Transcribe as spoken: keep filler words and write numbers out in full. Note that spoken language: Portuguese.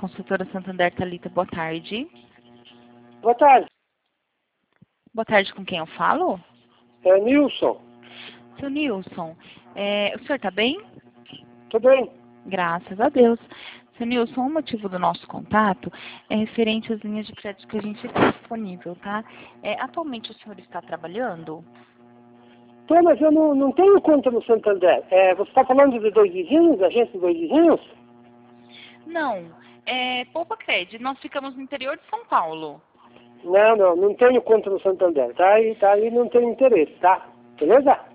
Consultora Santander Thalita, boa tarde. Boa tarde. Boa tarde, com quem eu falo? É Nilson. Seu Nilson, é, o senhor está bem? Tudo bem? Graças a Deus. Seu Nilson, o motivo do nosso contato é referente às linhas de crédito que a gente tem disponível, tá? É, atualmente o senhor está trabalhando? Tô, mas eu não, não tenho conta no Santander. É, você está falando de dois vizinhos, agência de dois vizinhos? Não, é Poupa Cred. Nós ficamos no interior de São Paulo. Não, não, não tenho conta no Santander. Tá aí, tá aí, não tenho interesse, tá? Beleza?